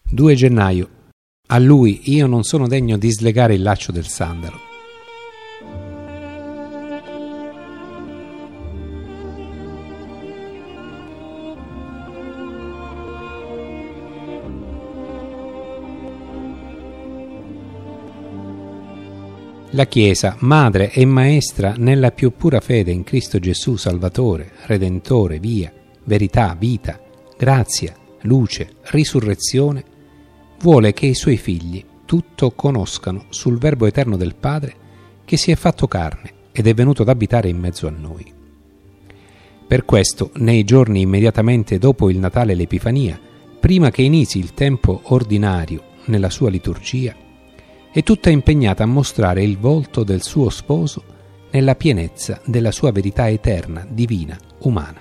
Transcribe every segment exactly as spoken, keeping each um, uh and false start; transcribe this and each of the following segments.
due gennaio. A lui io non sono degno di slegare il laccio del sandalo. La Chiesa, madre e maestra nella più pura fede in Cristo Gesù, Salvatore, Redentore, via, verità, vita, grazia, luce, risurrezione, vuole che i suoi figli tutto conoscano sul Verbo eterno del Padre che si è fatto carne ed è venuto ad abitare in mezzo a noi. Per questo, nei giorni immediatamente dopo il Natale e l'Epifania, prima che inizi il tempo ordinario nella sua liturgia, è tutta impegnata a mostrare il volto del suo sposo nella pienezza della sua verità eterna, divina, umana.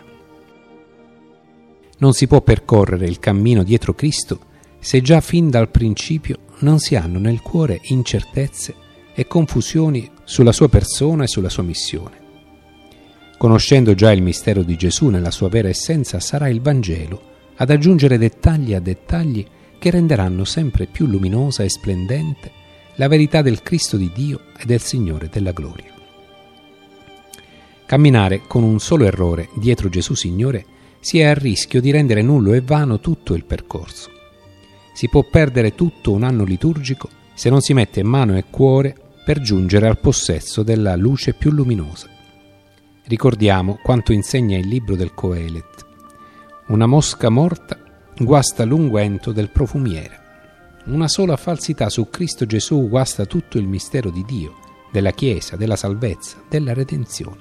Non si può percorrere il cammino dietro Cristo se già fin dal principio non si hanno nel cuore incertezze e confusioni sulla sua persona e sulla sua missione. Conoscendo già il mistero di Gesù nella sua vera essenza, sarà il Vangelo ad aggiungere dettagli a dettagli che renderanno sempre più luminosa e splendente la verità del Cristo di Dio e del Signore della gloria. Camminare con un solo errore dietro Gesù Signore si è a rischio di rendere nullo e vano tutto il percorso. Si può perdere tutto un anno liturgico se non si mette mano e cuore per giungere al possesso della luce più luminosa. Ricordiamo quanto insegna il libro del Coelet: una mosca morta guasta l'unguento del profumiere. Una sola falsità su Cristo Gesù guasta tutto il mistero di Dio, della Chiesa, della salvezza, della redenzione.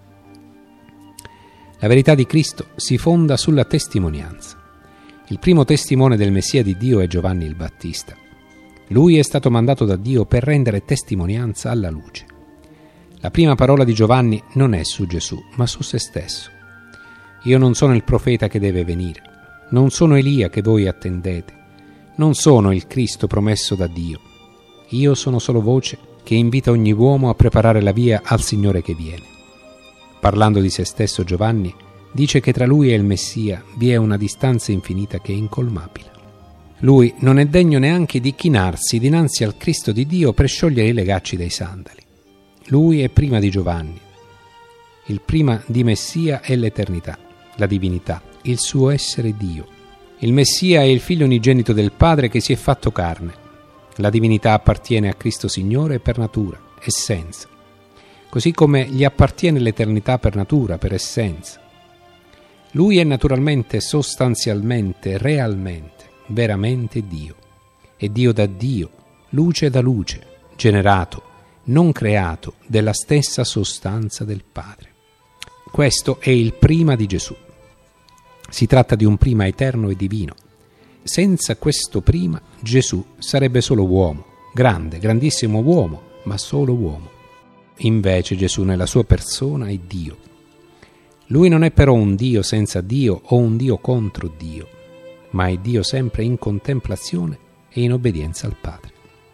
La verità di Cristo si fonda sulla testimonianza. Il primo testimone del Messia di Dio è Giovanni il Battista. Lui è stato mandato da Dio per rendere testimonianza alla luce. La prima parola di Giovanni non è su Gesù, ma su se stesso. Io non sono il profeta che deve venire, non sono Elia che voi attendete, non sono il Cristo promesso da Dio. Io sono solo voce che invita ogni uomo a preparare la via al Signore che viene. Parlando di se stesso, Giovanni dice che tra lui e il Messia vi è una distanza infinita che è incolmabile. Lui non è degno neanche di chinarsi dinanzi al Cristo di Dio per sciogliere i legacci dei sandali. Lui è prima di Giovanni. Il prima di Messia è l'eternità, la divinità, il suo essere Dio. Il Messia è il figlio unigenito del Padre che si è fatto carne. La divinità appartiene a Cristo Signore per natura, essenza, così come gli appartiene l'eternità per natura, per essenza. Lui è naturalmente, sostanzialmente, realmente, veramente Dio. È Dio da Dio, luce da luce, generato, non creato, della stessa sostanza del Padre. Questo è il prima di Gesù. Si tratta di un prima eterno e divino. Senza questo prima, Gesù sarebbe solo uomo, grande, grandissimo uomo, ma solo uomo. Invece Gesù nella sua persona è Dio. Lui non è però un Dio senza Dio o un Dio contro Dio, ma è Dio sempre in contemplazione e in obbedienza al Padre.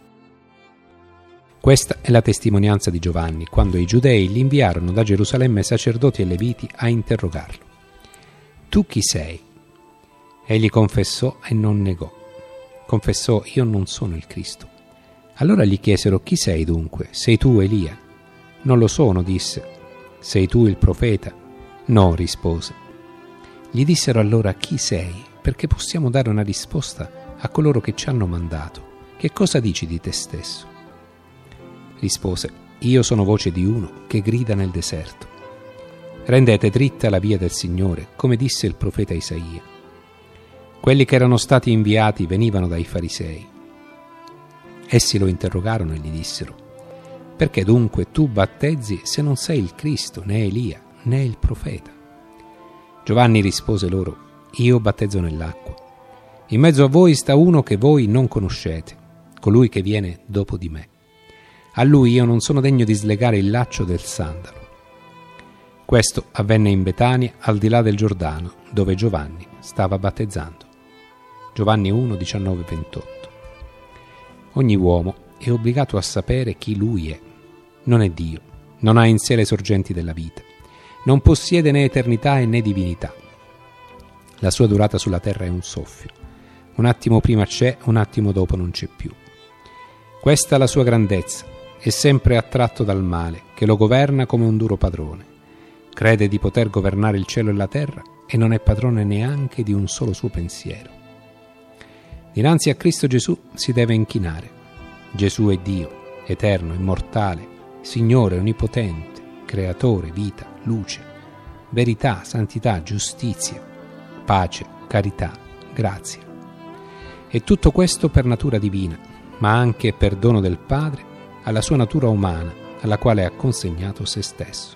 Questa è la testimonianza di Giovanni quando i giudei gli inviarono da Gerusalemme sacerdoti e leviti a interrogarlo. Tu chi sei? Egli confessò e non negò. Confessò: io non sono il Cristo. Allora gli chiesero: chi sei dunque? Sei tu Elia? Non lo sono, disse. Sei tu il profeta? No, rispose. Gli dissero allora: chi sei? Perché possiamo dare una risposta a coloro che ci hanno mandato. Che cosa dici di te stesso? Rispose: io sono voce di uno che grida nel deserto. Rendete dritta la via del Signore, come disse il profeta Isaia. Quelli che erano stati inviati venivano dai farisei. Essi lo interrogarono e gli dissero: perché dunque tu battezzi se non sei il Cristo, né Elia, né il profeta? Giovanni rispose loro: io battezzo nell'acqua. In mezzo a voi sta uno che voi non conoscete, colui che viene dopo di me. A lui io non sono degno di slegare il laccio del sandalo. Questo avvenne in Betania, al di là del Giordano, dove Giovanni stava battezzando. Giovanni uno, diciannove ventotto. Ogni uomo è obbligato a sapere chi lui è. Non è Dio, non ha in sé le sorgenti della vita, non possiede né eternità né divinità. La sua durata sulla terra è un soffio. Un attimo prima c'è, un attimo dopo non c'è più. Questa è la sua grandezza, è sempre attratto dal male, che lo governa come un duro padrone. Crede di poter governare il cielo e la terra e non è padrone neanche di un solo suo pensiero. Dinanzi a Cristo Gesù si deve inchinare. Gesù è Dio, eterno, immortale, Signore onnipotente, creatore, vita, luce, verità, santità, giustizia, pace, carità, grazia. E tutto questo per natura divina, ma anche per dono del Padre alla sua natura umana, alla quale ha consegnato se stesso.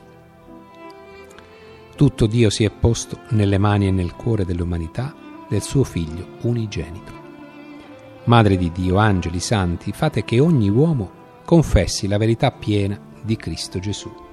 Tutto Dio si è posto nelle mani e nel cuore dell'umanità del suo Figlio unigenito. Madre di Dio, angeli, santi, fate che ogni uomo confessi la verità piena di Cristo Gesù.